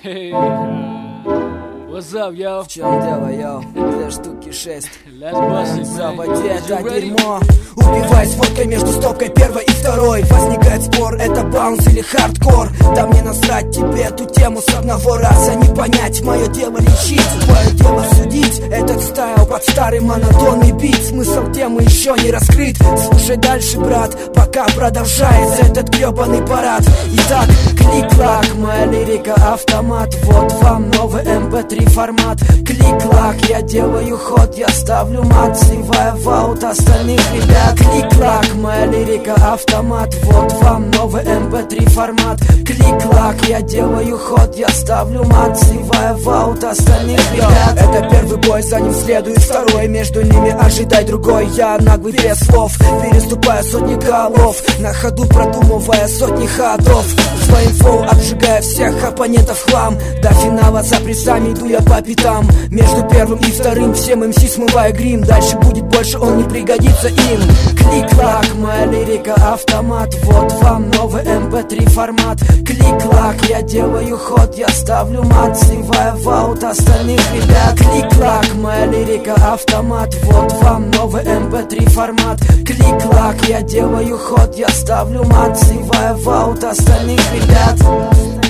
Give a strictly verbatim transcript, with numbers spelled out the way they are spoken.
Hey, what's up, yo? В чем дело, йоу? Две штуки шесть. Let's bust it, man. Заводи это You ready? дерьмо. Убивай с водкой между стопкой первой и второй. Возникает спор, это баунс или хардкор. Да мне насрать тебе эту тему с одного раза не понять. Мое дело лечить, твое дело судить. Этот стайл под старый монотонный бит. Смысл темы еще не раскрыт. Слушай дальше, брат, пока продолжается этот гребаный парад. Итак, клик-клак, моя лирика автомат. Вот вам новый эм пэ три формат. Клик-клак, я делаю ход, я ставлю мат, сливая в аут остальных ребят. Клик-клак, моя лирика автомат. Вот вам новый эм пэ три формат. Клик-клак, я делаю ход, я ставлю мат, сливая в аут остальных ребят. Это первый бой, за ним следует второй. Между ними ожидай другой. Я наглый без слов, переступая сотни голов, на ходу продумывая сотни ходов. Своим флоу обжигая всех оппонентов в хлам. До финала за призами иду я по пятам. Между первым и вторым всем эм си смывая грим. Дальше будет больше, он не пригодится им. Клик-клак, моя лирика автомат. Вот вам новый эм пэ три формат. Клик-клак, я делаю ход, я ставлю мат, сливая в аут остальных ребят. Клик-клак, моя лирика автомат. Вот вам новый эм пэ три формат. Клик-клак, я делаю ход, я ставлю мат, сливая в аут остальных ребят.